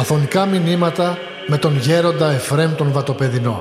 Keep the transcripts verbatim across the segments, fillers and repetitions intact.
Αφωνικά μηνύματα με τον γέροντα Εφραίμ τον Βατοπεδινό.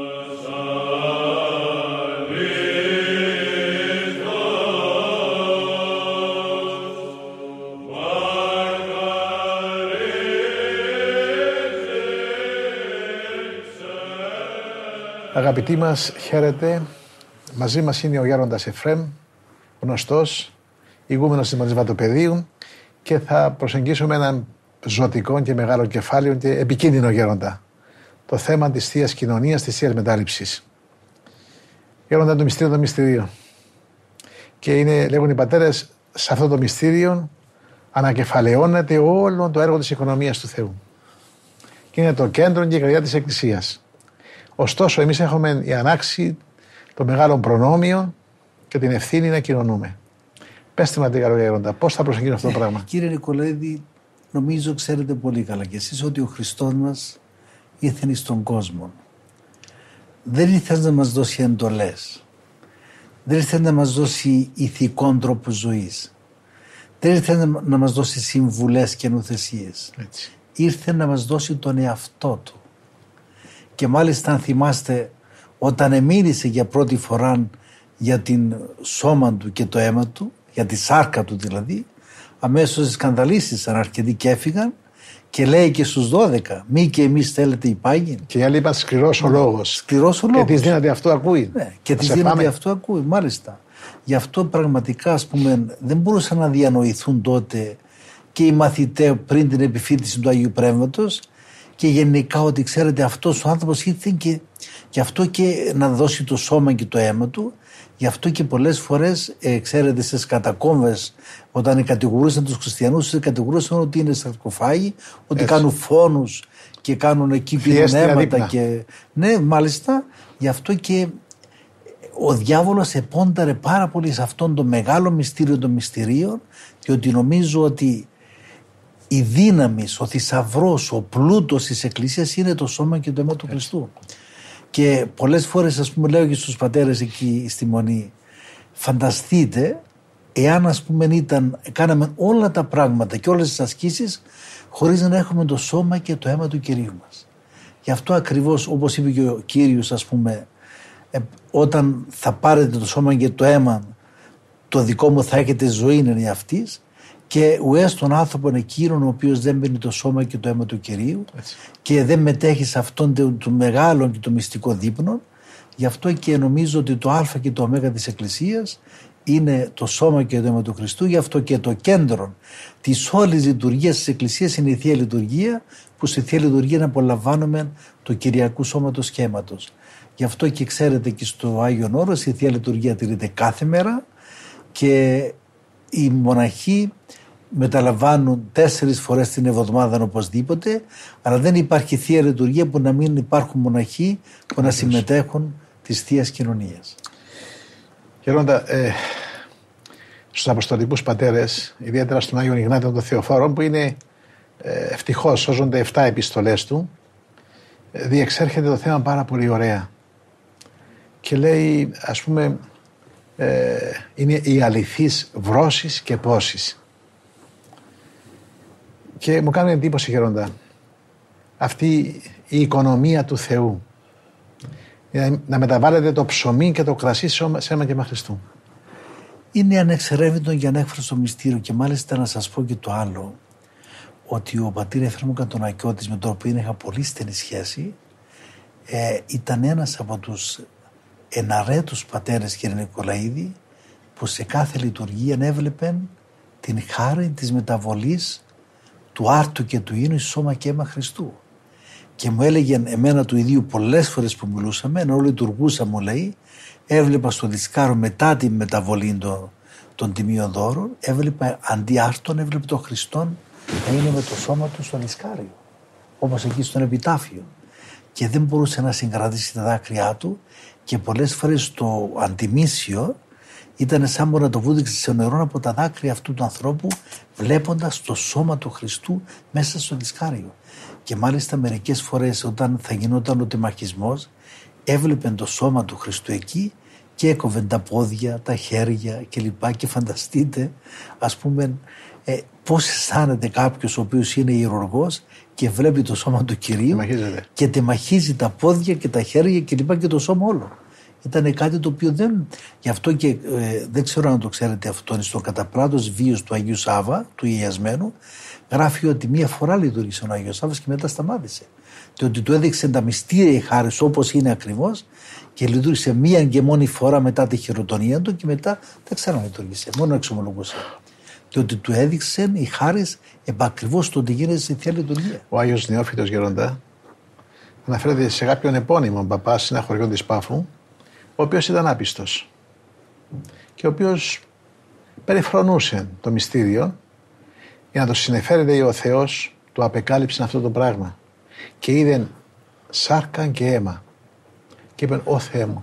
Αγαπητοί μας, χαίρετε. Μαζί μας είναι ο γέροντας Εφραίμ, γνωστός, ηγούμενος της Μονής Βατοπεδίου, και θα προσεγγίσουμε έναν ζωτικό και μεγάλο κεφάλαιο και επικίνδυνο γέροντα. Το θέμα της Θείας Κοινωνίας, της Θείας Μετάληψης. Γέροντα, το μυστήριο των μυστηρίων. Και είναι, λέγουν οι πατέρες, σε αυτό το μυστήριο ανακεφαλαιώνεται όλο το έργο της οικονομίας του Θεού. Και είναι το κέντρο και η καρδιά της Εκκλησίας. Ωστόσο, εμείς έχουμε η ανάξη των μεγάλων προνόμιων και την ευθύνη να κοινωνούμε. Πέστε μας, καλό γέροντα, πώς θα προσεγγίσουμε αυτό το πράγμα. Κύριε Νικολαίδη, νομίζω ξέρετε πολύ καλά κι εσείς ότι ο Χριστός μας ήρθε στον κόσμο. Δεν ήρθε να μας δώσει εντολές. Δεν ήρθε να μας δώσει ηθικών τρόπου ζωής. Δεν ήρθε να μας δώσει συμβουλές και νουθεσίες. Έτσι. Ήρθε να μας δώσει τον εαυτό του. Και μάλιστα, αν θυμάστε, όταν εμίλησε για πρώτη φορά για την σώμα του και το αίμα του, για τη σάρκα του δηλαδή, αμέσως σκανδαλίστησαν αρκετοί και έφυγαν, και λέει και στους δώδεκα, μη και εμείς θέλετε υπάγειν. Και οι άλλοι είπαν σκληρός ο λόγος. Σκληρός ο λόγος. Και της δύνατη αυτό ακούει. Ναι, και της δύνατη αυτό ακούει, μάλιστα. Γι' αυτό πραγματικά, ας πούμε, δεν μπορούσαν να διανοηθούν τότε και οι μαθητές πριν την επιφύτηση του Αγίου Πνεύματος, και γενικά ότι ξέρετε, αυτός ο άνθρωπος ήρθε και γι' αυτό και να δώσει το σώμα και το αίμα του. Γι' αυτό και πολλές φορές, ε, ξέρετε, στις κατακόμβες, όταν κατηγορούσαν τους χριστιανούς, κατηγορούσαν ότι είναι σαρκοφάγοι, ότι Έτσι. κάνουν φόνους και κάνουν εκεί πυρηνέματα. Και... Ναι, μάλιστα, γι' αυτό και ο διάβολος επόνταρε πάρα πολύ σε αυτόν το μεγάλο μυστήριο των μυστηρίων, διότι νομίζω ότι η δύναμη, ο θησαυρός, ο πλούτος της Εκκλησίας είναι το σώμα και το αίμα του Χριστού. Και πολλές φορές, ας πούμε, λέω και στους πατέρες εκεί στη Μονή, φανταστείτε εάν, ας πούμε, ήταν, κάναμε όλα τα πράγματα και όλες τις ασκήσεις χωρίς να έχουμε το σώμα και το αίμα του Κυρίου μας. Γι' αυτό ακριβώς, όπως είπε και ο Κύριος, ας πούμε, ε, όταν θα πάρετε το σώμα και το αίμα, το δικό μου θα έχετε ζωή είναι αυτής. Και ουές τον άνθρωπον εκείνον ο οποίος δεν παίρνει το σώμα και το αίμα του Κυρίου Έτσι. Και δεν μετέχει σε αυτόν το, το μεγάλο και το μυστικό δείπνο. Γι' αυτό και νομίζω ότι το α και το ω της Εκκλησίας είναι το σώμα και το αίμα του Χριστού. Γι' αυτό και το κέντρο της όλης λειτουργίας της Εκκλησίας είναι η Θεία Λειτουργία, που στη Θεία Λειτουργία να απολαμβάνουμε το Κυριακού Σώματος και Αίματος. Γι' αυτό και ξέρετε και στο Άγιον Όρος η Θεία Λειτουργία τηρείται κάθε μέρα και οι μοναχοί μεταλαμβάνουν τέσσερις φορές την εβδομάδα οπωσδήποτε, αλλά δεν υπάρχει Θεία Λειτουργία που να μην υπάρχουν μοναχοί που να συμμετέχουν της Θείας Κοινωνίας. Γέροντα, ε, στους Αποστολικούς Πατέρες, ιδιαίτερα στον Άγιο Ιγνάτιο τον Θεοφόρο, που είναι ε, ευτυχώς, σώζονται εφτά επιστολές του, ε, διεξέρχεται το θέμα πάρα πολύ ωραία. Και λέει, ας πούμε, ε, είναι η αληθής βρώσης και πόσης. Και μου κάνει εντύπωση, γέροντα, αυτή η οικονομία του Θεού. Να μεταβάλλεται το ψωμί και το κρασί σε αίμα και αίμα Χριστού. Είναι ανεξερεύνητο για ανέκφραστο μυστήριο. Και μάλιστα να σας πω και το άλλο, ότι ο πατήρ Εφραίμ Καντονακιώτης, με τον οποίο είχα πολύ στενή σχέση, ε, ήταν ένας από τους εναρέτους πατέρες, κύριε Νικολαίδη, που σε κάθε λειτουργία έβλεπεν την χάρη της μεταβολής του άρτου και του ίνου εις σώμα και αίμα Χριστού. Και μου έλεγε εμένα του ιδίου πολλές φορές που μιλούσαμε, ενώ λειτουργούσα, μου λέει, έβλεπα στο δισκάρο μετά τη μεταβολή των, των τιμίων δώρων, έβλεπα αντί άρτων, έβλεπε τον Χριστόν να είναι με το σώμα του στο δισκάριο, όπως εκεί στον επιτάφιο. Και δεν μπορούσε να συγκρατήσει τα δάκρυά του, και πολλές φορές το αντιμήσιο ήταν σαν να το βούδειξε σε νερό από τα δάκρυα αυτού του ανθρώπου, βλέποντας το σώμα του Χριστού μέσα στο δισκάριο. Και μάλιστα μερικές φορές, όταν θα γινόταν ο τεμαχισμός, έβλεπεν το σώμα του Χριστού εκεί και έκοβεν τα πόδια, τα χέρια κλπ. Και φανταστείτε, ας πούμε, Ε, πώς αισθάνεται κάποιος ο οποίος είναι ιερουργός και βλέπει το σώμα του Κυρίου Μαχίζεται. και τεμαχίζει τα πόδια και τα χέρια και λοιπά και το σώμα όλο. Ήταν κάτι το οποίο δεν. Γι' αυτό και ε, δεν ξέρω αν το ξέρετε αυτό, στο καταπλάτος βίος του Αγίου Σάβα, του Ιασμένου, γράφει ότι μία φορά λειτουργήσε ο Άγιος Σάββας και μετά σταμάτησε. Και ότι του έδειξε τα μυστήρια η χάρις όπως είναι ακριβώς και λειτουργήσε μία και μόνη φορά μετά τη χειροτονία του και μετά δεν ξαναλειτουργήσε. Μόνο εξομολογούσε. Και ότι του έδειξε η χάρις επακριβώς το ότι γίνεται στη Θεία Λειτουργία. Ο Άγιος Νεόφυτος Γέροντα αναφέρεται σε κάποιον επώνυμο παπά σε ένα χωριό της Πάφου, ο οποίος ήταν άπιστος και ο οποίος περιφρονούσε το μυστήριο για να το συνεφέρεται ο Θεός, του απεκάλυψε αυτό το πράγμα και είδε σάρκα και αίμα και είπε «Ω Θεέ μου».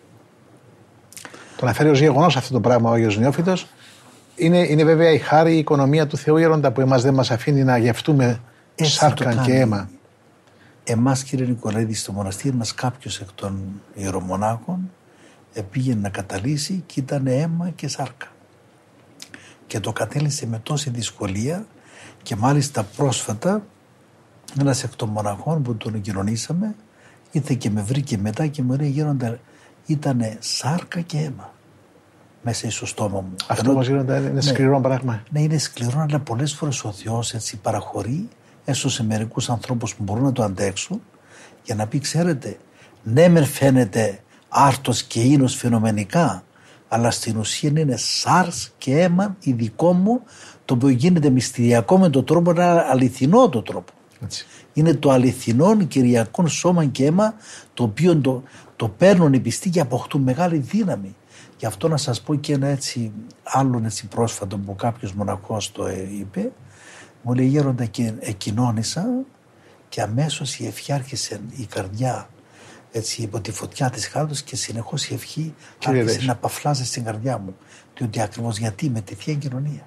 Το αναφέρει ως γεγονός αυτό το πράγμα ο Άγιος Νεόφυτος. Είναι, είναι βέβαια η χάρη, η οικονομία του Θεού Γέροντα που εμάς δεν μας αφήνει να γευτούμε έτσι σάρκα και αίμα. Εμάς, κύριε Νικολαίδη, στο μοναστήρι μας κάποιος εκ των ιερομονάχων πήγαινε να καταλύσει και ήταν αίμα και σάρκα. Και το κατέληξε με τόση δυσκολία και μάλιστα πρόσφατα ένας εκ των μοναχών που τον κοινωνήσαμε ήρθε και με βρήκε μετά και μου λέει «Γέροντα, ήτανε σάρκα και αίμα μέσα στο στόμα μου». Αυτό όμως Γέροντα είναι ναι, σκληρό πράγμα. Ναι, είναι σκληρό, αλλά πολλές φορές ο Θεός έτσι παραχωρεί έστω σε μερικούς ανθρώπους που μπορούν να το αντέξουν για να πει «Ξέρετε, ναι μεν φαίνεται άρτος και ίνος φαινομενικά, αλλά στην ουσία είναι σάρς και αίμα ειδικό μου, το οποίο γίνεται μυστηριακό με τον τρόπο, ένα αληθινό το τρόπο». Έτσι. Είναι το αληθινό κυριακό σώμα και αίμα, το οποίο το, το παίρνουν οι πιστοί και αποκτούν μεγάλη δύναμη. Γι' αυτό να σας πω και ένα έτσι άλλον έτσι πρόσφατο που κάποιος μοναχός το είπε. Μου λέει «Γέροντα, και εκοινώνησα και αμέσως η ευχή άρχισε, η καρδιά έτσι υπό τη φωτιά της χάρτος και συνεχώς η ευχή άρχισε να παφλάζει στην καρδιά μου». Διότι ακριβώς γιατί με τη Θεία Κοινωνία.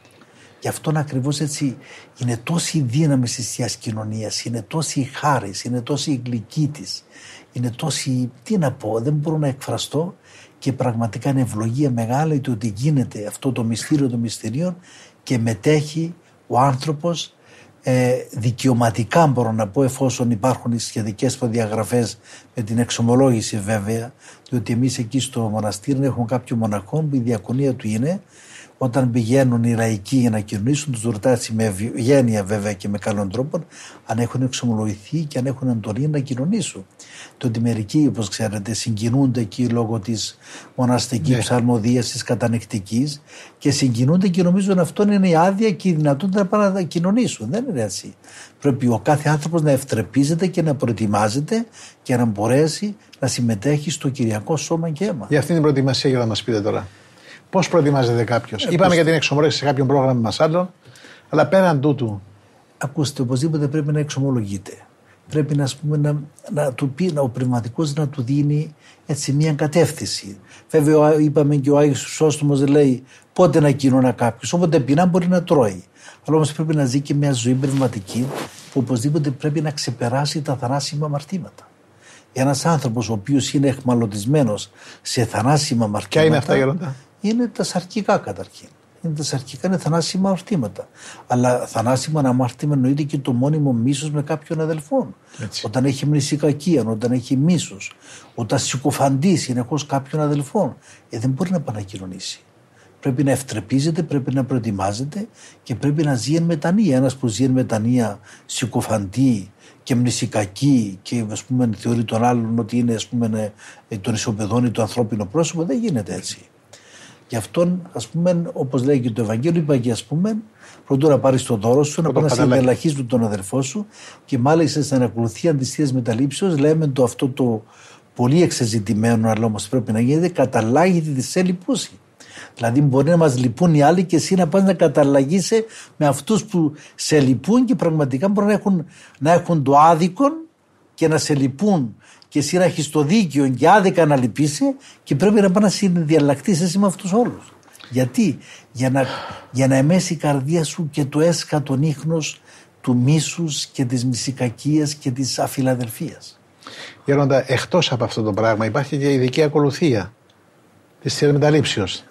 Γι' αυτόν ακριβώς έτσι είναι τόση η δύναμη της Θείας Κοινωνίας, είναι τόση η χάρις, είναι τόση η γλυκή της, είναι τόση, τι να πω, δεν μπορώ να εκφραστώ και πραγματικά είναι ευλογία μεγάλη το ότι γίνεται αυτό το μυστήριο των μυστηρίων και μετέχει ο άνθρωπος ε, δικαιωματικά, μπορώ να πω, εφόσον υπάρχουν οι σχετικές προδιαγραφές με την εξομολόγηση βέβαια, διότι εμείς εκεί στο μοναστήρι έχουμε κάποιο μοναχό που η διακονία του είναι όταν πηγαίνουν οι λαϊκοί για να κοινωνήσουν, τους ρωτάει με ευγένεια βέβαια και με καλών τρόπων αν έχουν εξομολογηθεί και αν έχουν εντολή να κοινωνήσουν. Το ότι μερικοί, όπως ξέρετε, συγκινούνται εκεί λόγω της μοναστικής ναι. ψαλμοδίας, της κατανεκτικής και συγκινούνται και νομίζουν αυτό είναι η άδεια και η δυνατότητα να πάνε να κοινωνήσουν. Δεν είναι έτσι. Πρέπει ο κάθε άνθρωπος να ευτρεπίζεται και να προετοιμάζεται και να μπορέσει να συμμετέχει στο κυριακό σώμα και αίμα. Για αυτήν την προετοιμασία, για να μας πείτε τώρα. Πώς προετοιμάζεται κάποιος. Ε, Είπαμε πώς... για την εξομολόγηση σε κάποιο πρόγραμμα μας άλλον, αλλά πέραν τούτου. Ακούστε, οπωσδήποτε πρέπει να εξομολογείται. Πρέπει να, ας πούμε, να, να του πει, να, ο πνευματικός να του δίνει έτσι μια κατεύθυνση. Βέβαια, είπαμε και ο Άγιος Χρυσόστομος λέει πότε να κοινωνά κάποιος. Όποτε πεινά μπορεί να τρώει. Αλλά όμως πρέπει να ζει και μια ζωή πνευματική που οπωσδήποτε πρέπει να ξεπεράσει τα θανάσιμα αμαρτήματα. Ένας άνθρωπος ο οποίος είναι εχμαλωτισμένος σε θανάσιμα αμαρτήματα. Ποια είναι αυτά, Γέροντα? Είναι τα σαρκικά καταρχήν. Είναι τα σαρκικά, είναι θανάσιμα αμαρτήματα. Αλλά θανάσιμα αμαρτήμα εννοείται και το μόνιμο μίσος με κάποιον αδελφόν. Έτσι. Όταν έχει μνησικακία, όταν έχει μίσος, όταν συκοφαντεί συνεχώς κάποιον αδελφόν, ε, δεν μπορεί να επανακοινωνήσει. Πρέπει να ευτρεπίζεται, πρέπει να προετοιμάζεται και πρέπει να ζει εν μετανία. Ένας που ζει εν μετανία, συκοφαντεί και μνησικακή και ας πούμε, θεωρεί τον άλλον ότι είναι ας πούμε, τον ισοπεδώνει το ανθρώπινο πρόσωπο, δεν γίνεται έτσι. Γι' αυτόν, ας πούμε, όπως λέει και το Ευαγγέλιο, είπα και ας πούμε, πρωτού να πάρεις το δώρο σου, να πάει να συνελαχείς με τον αδερφό σου και μάλιστα στην ακολουθία της Θείας Μεταλήψεως λέμε το αυτό το πολύ εξεζητημένο, αλλά όμως πρέπει να γίνεται, καταλάγεται τη σε λυπούσει. Δηλαδή μπορεί να μας λυπούν οι άλλοι και εσύ να πας να καταλλαγείσαι με αυτούς που σε λυπούν και πραγματικά μπορεί να έχουν, να έχουν το άδικο και να σε λυπούν και εσύ να έχεις το δίκαιο και άδικα να λυπήσει και πρέπει να πάει να συνδιαλλακτείς εσύ με αυτούς όλους. Γιατί? Για να, για να εμέσει η καρδία σου και το έσκατον ίχνος του μίσους και της μυσικακίας και της αφιλαδελφίας. Γέροντα, εκτός από αυτό το πράγμα υπάρχει και ειδική ακολουθία της Θείας Μεταλήψεως.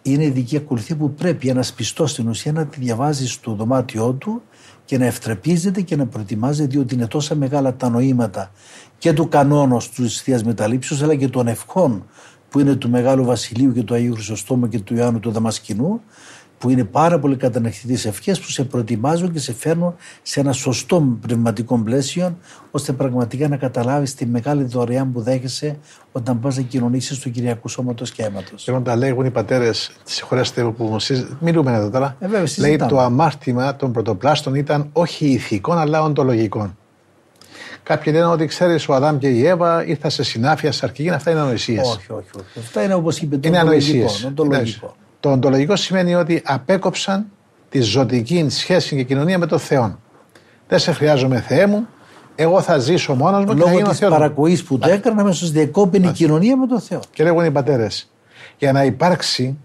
είναι ειδική ακολουθία που πρέπει ένας πιστός στην ουσία να τη διαβάζει στο δωμάτιό του και να ευτραπίζεται και να προετοιμάζεται, διότι είναι τόσα μεγάλα τα νοήματα και του κανόνος του Θείας Μεταλήψεως, αλλά και των ευχών που είναι του Μεγάλου Βασιλείου και του Αγίου Χρυσοστόμου και του Ιωάννου του Δαμασκηνού, που είναι πάρα πολύ κατανεχτικές ευχές που σε προετοιμάζουν και σε φέρνουν σε ένα σωστό πνευματικό πλαίσιο, ώστε πραγματικά να καταλάβεις τη μεγάλη δωρεάν που δέχεσαι όταν πας να κοινωνήσεις του Κυριακού Σώματος και Αίματος. Λοιπόν, τα λέγουν οι πατέρες, συγχωρέστε που μιλούμε εδώ τώρα. Ε, βέβαια, λέει το αμάρτημα των πρωτοπλάστων ήταν όχι ηθικών αλλά οντολογικών. Κάποιοι λένε ότι ξέρεις, ο Αδάμ και η Εύα ήρθαν σε συνάφεια, σε αρκηγήν. Αυτά είναι ανοησίες. Όχι, όχι, όχι. Αυτά είναι όπως είπε το είναι οντολογικό. οντολογικό. Το οντολογικό σημαίνει ότι απέκοψαν τη ζωτική σχέση και κοινωνία με τον Θεό. Δεν σε χρειάζομαι, Θεέ μου, εγώ θα ζήσω μόνος μου. Λόγω της παρακοής που το έκανα, αμέσως διεκόπηνε η κοινωνία με τον Θεό. Και λέγουν οι πατέρες, για να υπάρξει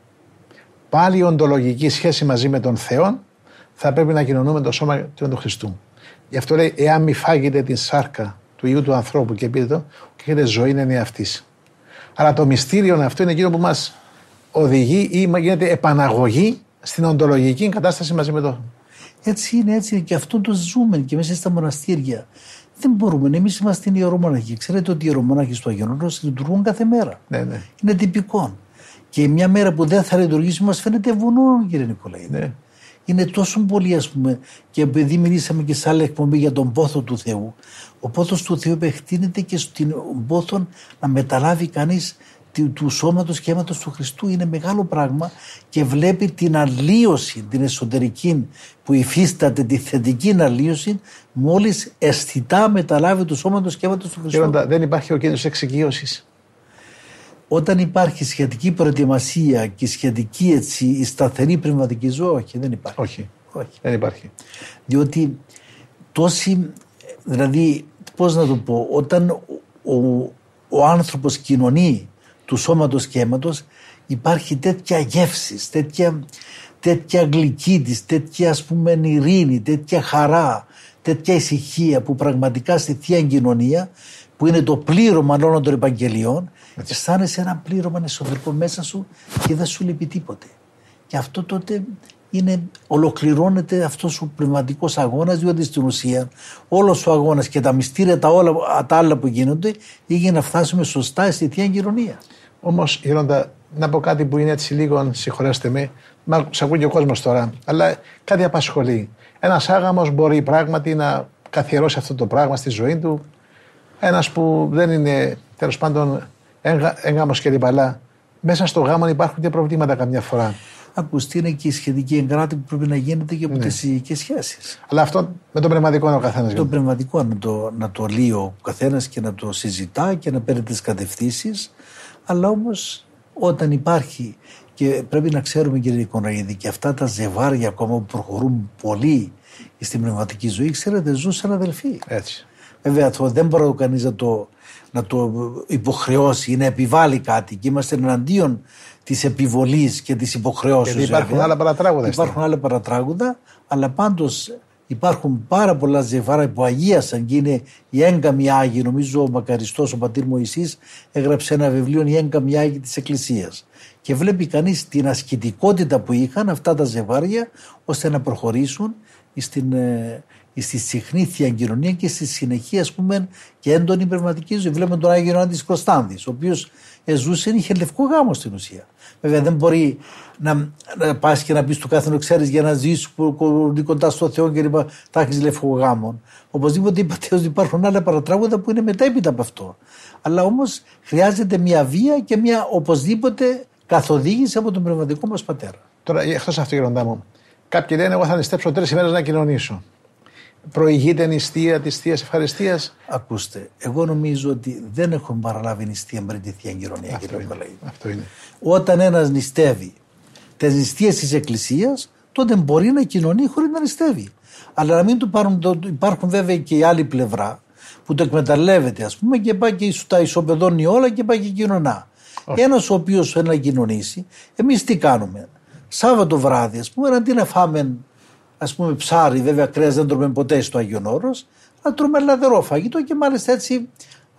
πάλι οντολογική σχέση μαζί με τον Θεό, θα πρέπει να κοινωνούμε το σώμα του Χριστού. Γι' αυτό λέει, εάν μη φάγετε την σάρκα του Υιού του ανθρώπου και πείτε το, και έχετε ζωή είναι αυτής. Αλλά το μυστήριο αυτό είναι εκείνο που μας οδηγεί ή γίνεται επαναγωγή στην οντολογική κατάσταση μαζί με το. Έτσι είναι, έτσι είναι. Και αυτό το ζούμε και μέσα στα μοναστήρια. Δεν μπορούμε. Εμείς είμαστε ιερομόναχοι. Ξέρετε ότι οι ιερομόναχοι στο Άγιον Όρος λειτουργούν κάθε μέρα. Ναι, ναι. Είναι τυπικό. Και μια μέρα που δεν θα λειτουργήσει μας φαίνεται βουνό, κύριε Νικολαίδη. Ναι. Είναι τόσο πολύ, ας πούμε, και επειδή μιλήσαμε και σε άλλη εκπομπή για τον πόθο του Θεού, ο πόθος του Θεού επεκτείνεται και στην πόθο να μεταλάβει κανείς του σώματος και αίματος του Χριστού. Είναι μεγάλο πράγμα και βλέπει την αλλίωση, την εσωτερική που υφίσταται, τη θετική αλλίωση, μόλις αισθητά μεταλάβει του σώματος και αίματος του Χριστού. Γέροντα, δεν υπάρχει ο κίνδυνος εξοικείωσης. Όταν υπάρχει σχετική προετοιμασία και σχετική έτσι, σταθερή πνευματική ζωή, όχι, δεν υπάρχει. Όχι, όχι. δεν υπάρχει. Διότι τόση, δηλαδή, πώς να το πω, όταν ο, ο, ο άνθρωπος κοινωνεί του σώματος και αίματος, υπάρχει τέτοια γεύση, τέτοια, τέτοια γλυκύτης, τέτοια ας πούμε ειρήνη, τέτοια χαρά, τέτοια ησυχία που πραγματικά στη Θεία Κοινωνία, που είναι το πλήρωμα όλων των Ευαγγελιών, αισθάνεσαι ένα πλήρωμα εσωτερικό μέσα σου και δεν σου λείπει τίποτε. Και αυτό τότε είναι, ολοκληρώνεται αυτός ο πνευματικός αγώνας, διότι στην ουσία όλος ο αγώνας και τα μυστήρια τα, όλα, τα άλλα που γίνονται είναι να φτάσουμε σωστά στη Θεία Κοινωνία. Όμως, Γέροντα, να πω κάτι που είναι έτσι λίγο, συγχωρέστε με, μα σ' ακούει και ο κόσμος τώρα, αλλά κάτι απασχολεί. Ένας άγαμος μπορεί πράγματι να καθιερώσει αυτό το πράγμα στη ζωή του. Ένας που δεν είναι, τέλος πάντων, έγγαμος και λιπαλά. Μέσα στο γάμο υπάρχουν και προβλήματα καμιά φορά. Ακούστε, είναι και η σχετική εγκράτη που πρέπει να γίνεται και από ναι. τις συζυγικές σχέσεις. Αλλά αυτό με το πνευματικό είναι ο καθένας. Το πνευματικό να το, να το λύει ο καθένας και να το συζητά και να παίρνει τις κατευθύνσεις. Αλλά όμως όταν υπάρχει, και πρέπει να ξέρουμε, κύριε Νικολαίδη, και αυτά τα ζευγάρια ακόμα που προχωρούν πολύ στην πνευματική ζωή, ξέρετε, ζουν σαν αδελφοί. Έτσι. Βέβαια, αυτό δεν μπορεί κανείς να το, να το υποχρεώσει ή να επιβάλλει κάτι, και είμαστε εναντίον της επιβολής και της υποχρεώσεως. Γιατί υπάρχουν βέβαια. άλλα παρατράγουδα. Υπάρχουν άλλα παρατράγουδα, αλλά πάντως υπάρχουν πάρα πολλά ζευγάρια που αγίασαν και είναι οι έγκαμοι Άγιοι. Νομίζω ο μακαριστός, ο πατήρ Μωυσής, έγραψε ένα βιβλίο, οι έγκαμοι Άγιοι της Εκκλησίας. Και βλέπει κανείς την ασκητικότητα που είχαν αυτά τα ζευγάρια ώστε να προχωρήσουν στην, στη συχνή Θεία Κοινωνία και στη συνεχή, ας πούμε, και έντονη πνευματική ζωή. Βλέπουμε τον Άγιο Ιωάννη της Κωνστάνθης, ο οποίος ζούσε, είχε λευκό γάμο στην ουσία. Βέβαια δεν μπορεί να, να πας και να πεις του κάθενο, ξέρεις, για να ζήσεις κοντά στο Θεό και λοιπά, θα έχεις λευκό γάμο. Οπωσδήποτε είπατε ότι υπάρχουν άλλα παρατράγουδα που είναι μετέπειτα από αυτό. Αλλά όμως χρειάζεται μια βία και μια οπωσδήποτε καθοδήγηση από τον πνευματικό μας πατέρα. Τώρα, εκτός αυτού, Γέροντά μου, κάποιοι λένε: εγώ θα νηστέψω τρεις ημέρες να κοινωνήσω. Προηγείται νηστεία της Θείας Ευχαριστίας. Ακούστε, εγώ νομίζω ότι δεν έχουμε παραλάβει νηστεία πριν τη Θεία Κοινωνία. Αυτό, είναι. Αυτό είναι. Όταν ένας νηστεύει τις νηστείες της Εκκλησίας, τότε μπορεί να κοινωνεί χωρίς να νηστεύει. Αλλά να μην του πάρουν, το, υπάρχουν βέβαια και η άλλη πλευρά που το εκμεταλλεύεται, ας πούμε, και πάει και τα ισοπεδώνει όλα και πάει και κοινωνά. Ένας ο οποίος θέλει να κοινωνήσει, εμείς τι κάνουμε? Σάββατο βράδυ, ας πούμε, αντί να φάμε, ας πούμε, ψάρι, βέβαια κρέας δεν τρώμε ποτέ στο Άγιον Όρος, να τρώμε λαδερό φαγητό και μάλιστα έτσι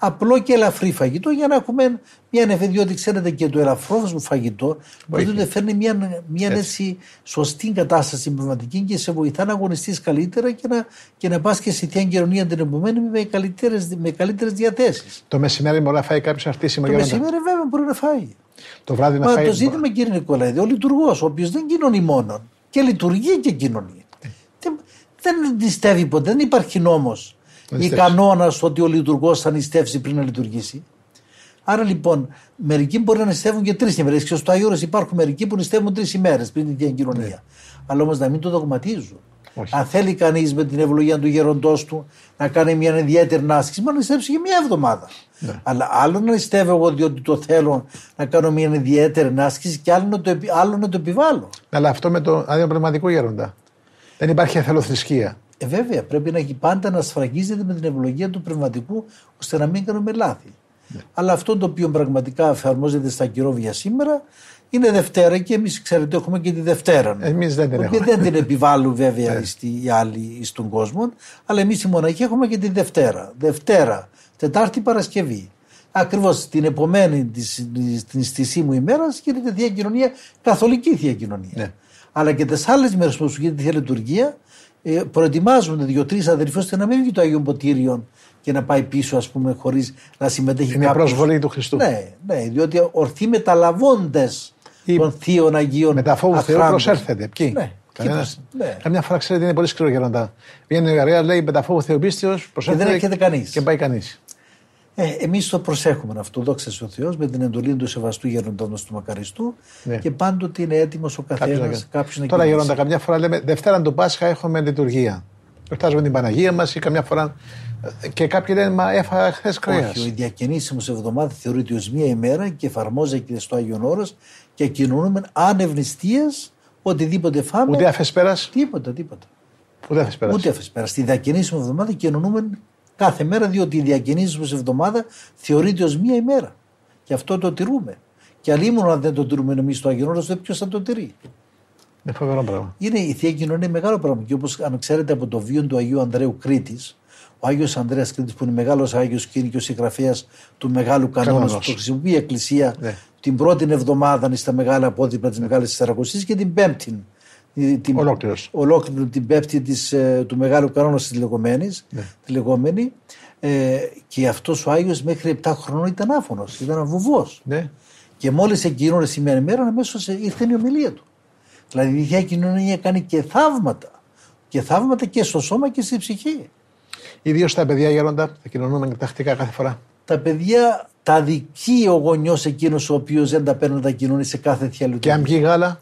απλό και ελαφρύ φαγητό για να έχουμε μια νεφή. Διότι ξέρετε και το ελαφρό φαγητό μπορεί να φέρνει μια, μια έτσι σωστή κατάσταση πνευματική και σε βοηθά να αγωνιστείς καλύτερα και να, και να πας και σε μια κοινωνία την επομένη με καλύτερες, με καλύτερες διαθέσεις. Το μεσημέρι μπορεί να φάει κάποιος αρτήσιμο Το γέροντα. μεσημέρι βέβαια μπορεί να φάει. Το βράδυ να Μα φάει. το ζήτημα, κύριε Νικολαίδη, ο λειτουργός, ο οποίος δεν κοινωνεί μόνον και λειτουργεί και κοινωνεί. Δεν, δεν νηστεύει ποτέ, δεν υπάρχει νόμος ή κανόνας ότι ο λειτουργός θα νηστεύσει πριν να λειτουργήσει. Άρα λοιπόν, μερικοί μπορεί να νηστεύουν και τρεις ημέρες. Και στο Άγιο Όρος υπάρχουν μερικοί που νηστεύουν τρεις ημέρες πριν την διακοινωνία. Ναι. Αλλά όμως να μην το δογματίζουν. Όχι. Αν θέλει κανείς με την ευλογία του γέροντός του να κάνει μια ιδιαίτερη άσκηση, μπορεί να νηστεύσει για μια εβδομάδα. Ναι. Αλλά άλλο να νηστεύω εγώ διότι το θέλω να κάνω μια ιδιαίτερη άσκηση και άλλο να το, άλλο να το επιβάλλω. Αλλά αυτό με το άδειο πνευματικό γέροντα. Δεν υπάρχει εθελοθρησκεία. Ε, βέβαια, πρέπει να έχει πάντα να σφραγίζεται με την ευλογία του πνευματικού ώστε να μην κάνουμε λάθη. Ναι. Αλλά αυτό το οποίο πραγματικά εφαρμόζεται στα Κυρόβια σήμερα είναι Δευτέρα και εμείς ξέρετε έχουμε και τη Δευτέρα. Εμείς δεν την έχουμε. Δεν την επιβάλλουν βέβαια οι άλλοι στον κόσμο, αλλά εμείς οι μοναχοί έχουμε και τη Δευτέρα. Δευτέρα, Τετάρτη, Παρασκευή. Ακριβώς την επομένη την στησίμου ημέρας γίνεται Θεία Κοινωνία, καθολική Θεία Κοινωνία. Ναι. Αλλά και τις άλλες μέρες που σου γίνεται Θεία Λειτουργία, ε, προετοιμάζονται δύο-τρεις αδερφοί ώστε να μην βγει το Άγιο Ποτήριον και να πάει πίσω, ας πούμε, χωρίς να συμμετέχει είναι κάποιος. Είναι προσβολή του Χριστού. Ναι, ναι, διότι ορθοί μεταλαβώντες ή των Θείων Αγίων. Με τα φόβου Θεού προσέρθετε. Ποιοι. Ναι. Ναι. Καμιά φορά ξέρετε είναι πολύ σκληρό γέροντα. Βγαίνει ο ιερέας, λέει με τα φόβου Θεού πίστεως, προσέρχεται. Και δεν έρχεται κανείς. Και πάει κανείς. Ε, εμείς το προσέχουμε αυτό, δόξα ο Θεός, με την εντολή του σεβαστού γέροντά μας του Μακαριστού ναι. Και πάντοτε είναι έτοιμος ο καθένας κάποιος να Τώρα γέροντα, καμιά φορά λέμε Δευτέρα του Πάσχα έχουμε λειτουργία. Γιορτάζουμε την Παναγία μας ή καμιά φορά. Και κάποιοι λένε μα έφαγα χθες κρέας. Όχι, η διακαινήσιμος εβδομάδα θεωρείται ως μία ημέρα και εφαρμόζεται στο Άγιον Όρος και κοινωνούμε άνευ νηστείας, οτιδήποτε φάμε. Ούτε αφεσπέρας. Τίποτα, τίποτα. Ούτε αφεσπέρας. Ούτε αφεσπέρας. Στη διακαινήσιμη εβδομάδα κοινωνούμε κάθε μέρα, διότι η διακαινήσιμη εβδομάδα θεωρείται ως μία ημέρα. Και αυτό το τηρούμε. Και αλλήμον αν δεν το τηρούμε εμείς στο Άγιον Όρος, ποιος θα το τηρεί. Είναι φοβερό πράγμα. Είναι η Θεία Κοινωνία μεγάλο πράγμα. Και όπως αν ξέρετε από το βίο του Αγίου Ανδρέου Κρήτης, ο Άγιος Ανδρέας Κρήτης, που είναι μεγάλος Άγιος και είναι και ο συγγραφέας του Μεγάλου Κανόνα, που το χρησιμοποιεί η Εκκλησία ναι. την πρώτη εβδομάδα στα μεγάλα απόδειπνα της ναι. Μεγάλης Τεσσαρακοσίας και την πέμπτη. Την, ολόκληρο την πέμπτη της, του Μεγάλου Κανόνα της λεγόμενης, ναι. τη λεγόμενη. Ε, και αυτός ο Άγιος μέχρι επτά χρονών ήταν άφωνος, ήταν βουβός. Ναι. Και μόλις εκείνωνε η μέρα μέρα, αμέσως ήρθε η ομιλία του. Δηλαδή η Θεία Κοινωνία κάνει και θαύματα. Και θαύματα και στο σώμα και στη ψυχή. Ιδίως τα παιδιά γέροντα, θα κοινωνούμε τακτικά κάθε φορά. Τα παιδιά τα αδικεί ο γονιός εκείνος ο οποίος δεν τα παίρνει να τα κοινωνεί σε κάθε Θεία Λειτουργία. Και αν πιει γάλα.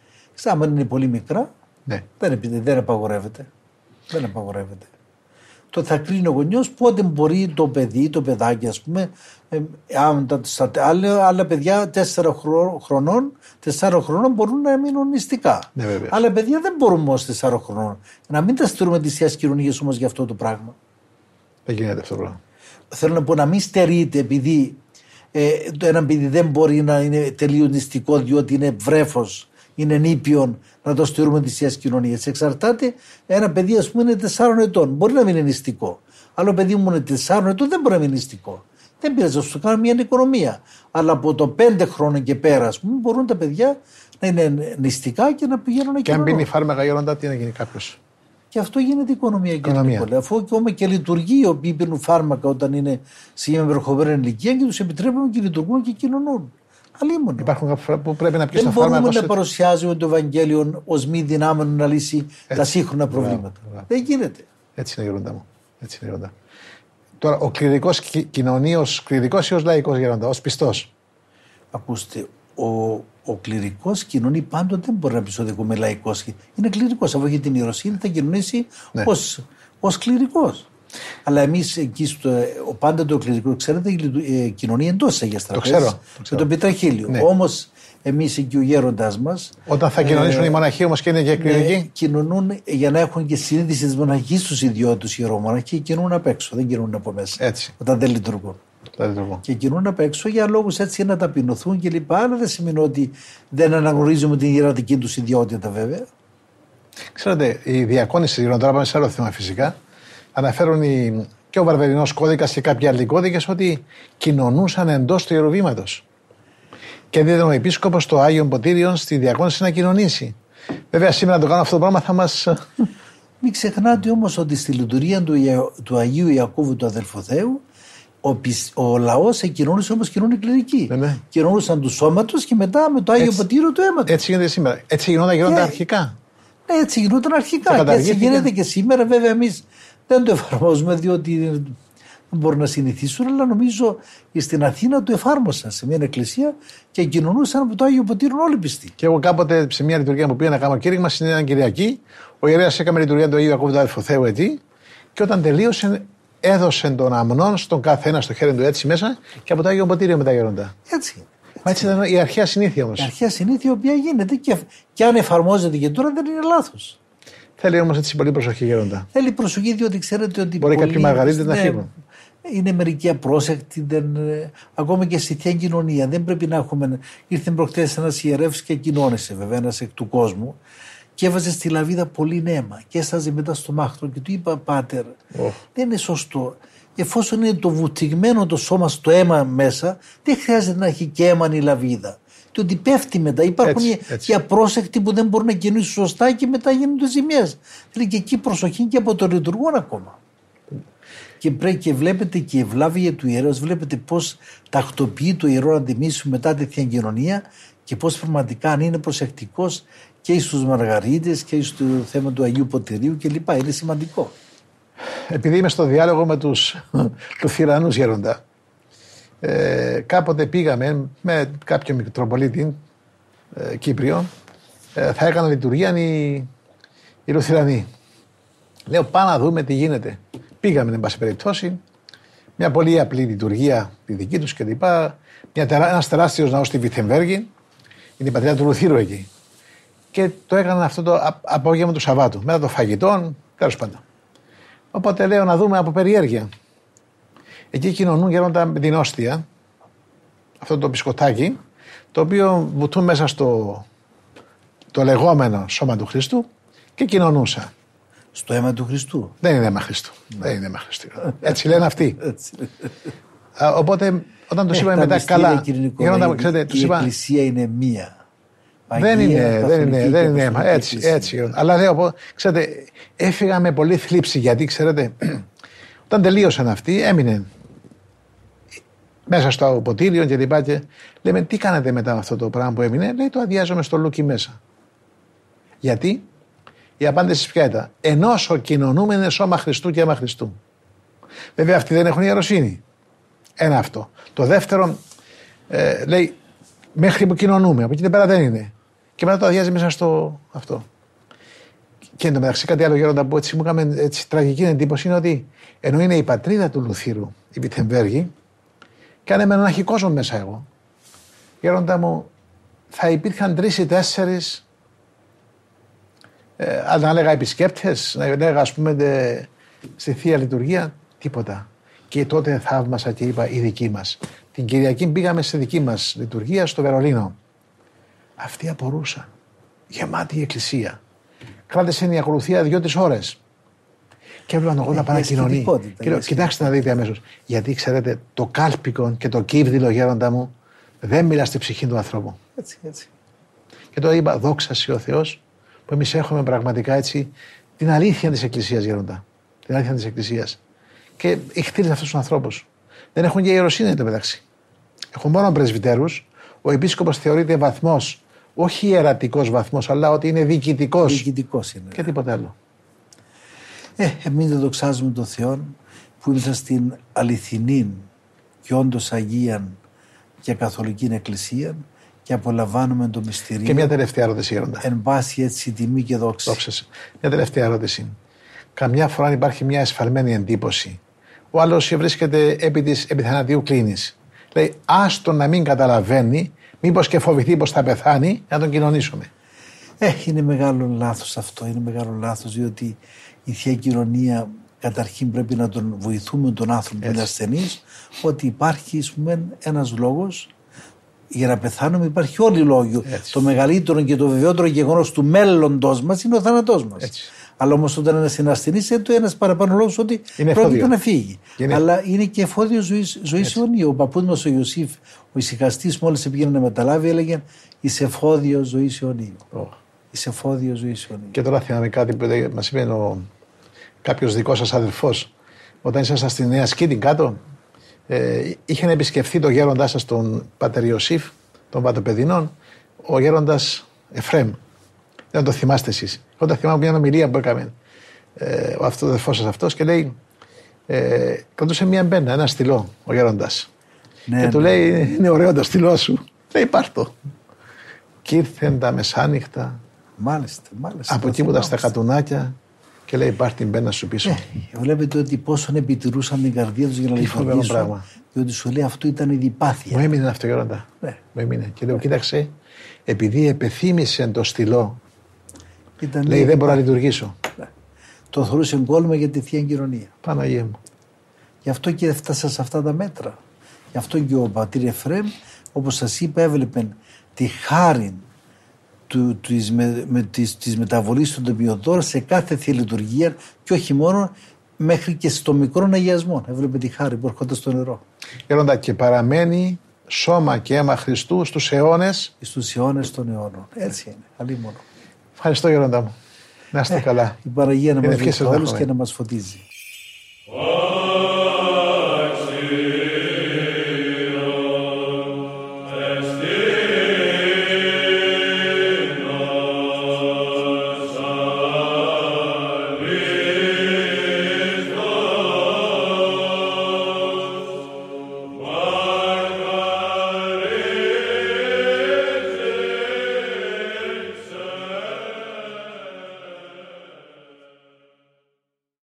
Άμα είναι πολύ μικρά, ναι. δεν, δεν απαγορεύεται. Δεν απαγορεύεται. Το θα κρίνει ο γονιός πότε μπορεί το παιδί, το παιδάκι, ας πούμε, ε, στα, άλλα, άλλα παιδιά τέσσερα χρονών, τεσσάρων χρονών μπορούν να μείνουν νηστικά. Ναι, άλλα παιδιά δεν μπορούν όμως τεσσάρων χρονών. Να μην τα στείλουμε τις Θείας Κοινωνίες όμως για αυτό το πράγμα. Δεν γίνεται αυτό το πράγμα. Θέλω να πω να μην στερείται επειδή ε, το ένα παιδί δεν μπορεί να είναι τελείως νηστικό διότι είναι βρέφος, είναι νήπιον, να το στείλουμε τις Θείας Κοινωνίες. Εξαρτάται, ένα παιδί ας πούμε είναι τεσσάρων ετών, μπορεί να μην είναι νηστικό. Άλλο παιδί μου είναι τεσσάρων ετών, δεν μπορεί να μην είναι νηστικό. Δεν πειράζει, να σου κάνω μια οικονομία. Αλλά από το πέντε χρόνια και πέρα, ας πούμε, μπορούν τα παιδιά να είναι νηστικά και να πηγαίνουν εκεί. Και αν πίνει φάρμακα γέροντα, τι να γίνει κάποιος. Και αυτό γίνεται οικονομία, οικονομία. Αφού ακόμα και λειτουργεί οι οποίοι πίνουν φάρμακα όταν είναι σε μια μερχοβερή ηλικία και τους επιτρέπουν και λειτουργούν και κοινωνούν. Αλλήμον. Υπάρχουν κάποια που πρέπει να πιεις τα φάρμακα. Δεν μπορούμε να σε... παρουσιάζουμε το Ευαγγέλιο ως μη δυνάμενο να λύσει έτσι. Τα σύγχρονα προβλήματα. Μπράβο, μπράβο. Δεν γίνεται. Έτσι είναι γέροντα μου. Έτσι είναι γέροντα. Τώρα, ο κληρικός κοινωνεί ως κληρικός ή ως λαϊκός γέροντα, ως πιστός. Ακούστε, ο, ο κληρικός κοινωνεί πάντοτε, δεν μπορεί να πει ότι είμαι λαϊκός. Είναι κληρικός. Αφού έχει την ιεροσύνη, θα κοινωνήσει ναι. ως, ως κληρικός. Αλλά εμείς εκεί στο πάντα το κληρικό, ξέρετε, η κοινωνία εντός της Αγίας Τραπέζης με τον Πετραχίλιο. Ναι. Όμως εμείς εκεί ο γέροντάς μας. Όταν θα κοινωνήσουν ε, οι μοναχοί όμως και είναι και κληρικοί. Ε, κοινωνούν για να έχουν και συνείδηση της μοναχής τους ιδιότητες οι ιερομοναχοί, κοινωνούν απ' έξω, δεν κοινωνούν από μέσα. Έτσι. Όταν δεν λειτουργούν. Και κοινωνούν απ' έξω για λόγους έτσι να ταπεινωθούν κλπ. Αλλά δεν σημαίνει ότι δεν αναγνωρίζουμε την ιερατική τους ιδιότητα βέβαια. Ξέρετε, οι διακόνες της Γεροντράπα, πάμε σε άλλο θέμα φυσικά. Αναφέρουν οι και ο Βαρβερινός κώδικας και κάποιοι άλλοι κώδικες ότι κοινωνούσαν εντός του ιεροβήματος. Και δίδεται ο επίσκοπος το Άγιον Ποτήριον στη διακόνηση να κοινωνήσει. Βέβαια, σήμερα να το κάνω αυτό το πράγμα θα μας. Μην ξεχνάτε όμως ότι στη λειτουργία του, του Αγίου Ιακώβου του Αδελφού Θεού, ο, ο λαός εκοινώνησε όπως κοινωνούν οι κληρικοί. Ναι, ναι. Κοινωνούσαν του σώματος και μετά με το Άγιο έτσι, Ποτήριο του αίματος. Έτσι γίνεται σήμερα. Έτσι γινόταν, γινόταν και... αρχικά. Ναι, έτσι γινόταν αρχικά. Και έτσι γίνεται και σήμερα. Βέβαια, εμείς δεν το εφαρμόζουμε διότι δεν μπορούν να συνηθίσουν, αλλά νομίζω στην Αθήνα το εφάρμοσαν σε μια εκκλησία και κοινωνούσαν από το Άγιο Ποτήριο όλοι πιστοί. Και εγώ κάποτε σε μια λειτουργία που πήγα να κάνω κήρυγμα, συνέβη Κυριακή, ο ιερέας έκαμε λειτουργία του Αγίου Ιακώβου του Αδελφού Θεού εκεί, και όταν τελείωσε, έδωσε τον αμνόν στον κάθε ένα στο χέρι του έτσι μέσα και από το Άγιο Ποτήριο με τα γέροντα. Έτσι. Μα έτσι ήταν η αρχαία συνήθεια όμως. Η αρχαία συνήθεια, η οποία γίνεται και, και αν εφαρμόζεται και τώρα δεν είναι λάθος. Θέλει όμως έτσι πολύ προσοχή, γέροντα. Θέλει προσοχή, διότι ξέρετε ότι. Μπορεί κάποιοι μαργαρίτες να φύγουν. Είναι μερικοί απρόσεκτοι, δεν, ε, ακόμα και στη θεία κοινωνία. Δεν πρέπει να έχουμε. Ήρθε προχτές ένας ιερεύς και κοινώνησε, βέβαια, ένας εκ του κόσμου, και έβαζε στη λαβίδα πολύ ναίμα και έσταζε μετά στο μάχτρο και του είπα, Πάτερ, oh. δεν είναι σωστό. Εφόσον είναι το βουτυγμένο το σώμα στο αίμα μέσα, δεν χρειάζεται να έχει και αίμα η λαβίδα. Διότι πέφτει μετά. Υπάρχουν έτσι, έτσι. Και απρόσεκτοι που δεν μπορούν να κινήσουν σωστά και μετά γίνονται ζημιές. Θέλει και εκεί προσοχή και από το λειτουργόν ακόμα. Και, πρέπει, και βλέπετε και η ευλάβεια του ιερέως, βλέπετε πώς τακτοποιεί το ιερό αντιμήσου μετά τη Θεία Κοινωνία και πώς πραγματικά αν είναι προσεκτικός και στους μαργαρίτες και στο θέμα του Αγίου Ποτηρίου κλπ. Είναι σημαντικό. Επειδή είμαι στο διάλογο με τους του θυρανούς γέροντα, ε, κάποτε πήγαμε με κάποιο Μητροπολίτη ε, Κύπριο, ε, θα έκανα λειτουργία οι, οι Λουθυρανοί. Λέω πάμε να δούμε τι γίνεται. Πήγαμε, εν πάση περιπτώσει, μια πολύ απλή λειτουργία τη δική τους κλπ. Ένας τεράστιος ναός στη Βιθεμβέργη, είναι η πατρίδα του Λουθύρου εκεί. Και το έκαναν αυτό το απόγευμα του Σαββάτου, μετά το φαγητό, τέλος πάντων. Οπότε λέω να δούμε από περιέργεια. Εκεί κοινωνούν γέροντα με την όστια, αυτό το μπισκοτάκι, το οποίο βουτούν μέσα στο το λεγόμενο σώμα του Χριστού και κοινωνούσα. Στο αίμα του Χριστού. Δεν είναι αίμα Χριστού. Δεν είναι αίμα Χριστού. Έτσι λένε αυτοί. Α, οπότε όταν τους είπαμε μετά καλά. Γέροντα, ξέρετε, τους είπα. Η Εκκλησία είναι μία. Δεν είναι, δεν είναι, δεν είναι αίμα. Έτσι, έτσι. Αλλά λέω, ξέρετε, έφυγα με πολύ θλίψη γιατί, ξέρετε, όταν τελείωσαν αυτοί, έμεινε μέσα στο ποτήριο και λοιπά. Και λέμε, τι κάνετε μετά αυτό το πράγμα που έμεινε? Λέει, το αδειάζομαι στο λούκι μέσα. Γιατί? Η απάντηση ποια ήταν? Ενώσο κοινωνούμε είναι σώμα Χριστού και αίμα Χριστού. Βέβαια, αυτοί δεν έχουν ιεροσύνη. Ένα αυτό. Το δεύτερο, ε, λέει, μέχρι που κοινωνούμε. Από εκεί πέρα δεν είναι. Και μετά το αδειάζει μέσα στο αυτό. Και εν τω μεταξύ κάτι άλλο γέροντα που έτσι μου έκαμε έτσι τραγική εντύπωση είναι ότι ενώ είναι η πατρίδα του Λουθύρου, η Βιθεμβέργη, και αν έμενα να έχει κόσμο μέσα εγώ, γέροντα μου, θα υπήρχαν τρεις ή τέσσερις, ε, αν έλεγα επισκέπτες, να έλεγα ας πούμε δε, στη Θεία Λειτουργία, τίποτα. Και τότε θαύμασα και είπα η δική μας. Την Κυριακή πήγαμε στη δική μας λειτουργία στο Βερολίνο. Αυτοί απορούσαν. Γεμάτη η εκκλησία. Κράτησε η ακολουθία δύο-τρεις ώρες. Και έβλεπαν εγώ να πάνε να κοινωνεί. Και λέω, κοιτάξτε να δείτε αμέσως. Γιατί ξέρετε, το κάλπικο και το κύβδηλο γέροντα μου δεν μιλά στη ψυχή του ανθρώπου. Έτσι, έτσι. Και τώρα είπα, δόξα σοι ο Θεός, που εμείς έχουμε πραγματικά έτσι την αλήθεια της εκκλησίας γέροντα. Την αλήθεια της εκκλησίας. Και εκτίρεται αυτούς τους ανθρώπους. Δεν έχουν και ιεροσύνη εν τω μεταξύ. Έχουν μόνο πρεσβυτέρους. Ο επίσκοπος θεωρείται βαθμός, όχι ιερατικός βαθμός, αλλά ότι είναι διοικητικός. Διοικητικός είναι. Και τίποτα άλλο. Ε, εμείς δεν δοξάζουμε τον Θεό που ήρθα στην αληθινή και όντως Αγία και Καθολική Εκκλησία και απολαμβάνουμε το μυστηρίο. Και μια τελευταία ερώτηση, γέροντα. Εν πάση έτσι τιμή και δόξη. Δόξα. Μια τελευταία ερώτηση. Καμιά φορά αν υπάρχει μια εσφαλμένη εντύπωση, ο άλλος βρίσκεται επί της επιθανατίου κλίνης. Λέει, άστο να μην καταλαβαίνει, μήπως και φοβηθεί πως θα πεθάνει, να τον κοινωνήσουμε. Ε, είναι μεγάλο λάθος αυτό, είναι μεγάλο λάθος, διότι η Θεία Κοινωνία καταρχήν πρέπει να τον βοηθούμε τον άνθρωπο που είναι ασθενής, ότι υπάρχει ας πούμε, ένας λόγος για να πεθάνουμε, υπάρχει όλοι οι λόγοι. Το μεγαλύτερο και το βεβαιότερο γεγονός του μέλλοντος μας είναι ο θάνατός μας. Έτσι. Αλλά όμως όταν είναι στην ασθενή, είναι το ένας παραπάνω λόγος ότι είναι πρόκειται εφόδιο. να φύγει. Είναι... Αλλά είναι και εφόδιο ζωής αιωνίου. Ο παππούς μας ο Ιωσήφ, ο ησυχαστής, μόλις πήγαινε να μεταλάβει, έλεγε είσαι εφόδιο ζωής αιωνίου. Oh. Είσαι εφόδιο ζωής αιωνίου. Και τώρα θυμάμαι κάτι που μας είπε ο... κάποιος δικός σας αδελφός, όταν ήσασταν στη Νέα Σκήτη κάτω, ε, είχε επισκεφθεί τον γέροντά σας, τον πατέρ Ιωσήφ, των Βατοπεδινών, ο γέροντας Εφρέμ. Δεν το θυμάστε εσείς. Όταν θυμάμαι μια ομιλία που έκαμε ε, ο αυτοδελφός σας αυτός και λέει, ε, κρατούσε μια μπένα, ένα στυλό ο γέροντας. Ναι, και ναι. του λέει, είναι ωραίο το στυλό σου. Λέει, πάρ' το. Κι ήρθεν τα μεσάνυχτα. Μάλιστα, μάλιστα. Από εκεί που ήταν στα χατουνάκια και λέει, πάρ' την μπένα σου πίσω. Ε, βλέπετε ότι πόσον επιτηρούσαν την καρδία τους για να λειτουργήσουν. Διότι σου λέει αυτό ήταν η διπάθεια. Μου έμεινε αυτό, γέροντα. Ναι. Μου έμεινε. Και λέω, κοίταξε, επειδή επεθύμησε το στυλό, ήταν λέει, δεν μπορώ να λειτουργήσω. Ναι. Το θεωρούσε γκόλμα για τη Θεία Κοινωνία. Παναγία μου. Γι' αυτό και έφτασα σε αυτά τα μέτρα. Γι' αυτό και ο πατήρ Εφρέμ, όπως σας είπα, έβλεπε τη χάρη του, της, με, με, της, της μεταβολής των τοπιωτών σε κάθε Θεία Λειτουργία και όχι μόνο μέχρι και στο μικρό αγιασμό. Έβλεπε τη χάρη που έρχονται στο νερό. Γέροντα, και παραμένει σώμα και αίμα Χριστού στους αιώνες. Στους αιώνες των αιώνων. Έτσι είναι. Αλλή μόνο. Ευχαριστώ, γέροντα μου. Να είστε ε, καλά. Η Παναγία να μας βοηθήσει όλους και να μας φωτίζει.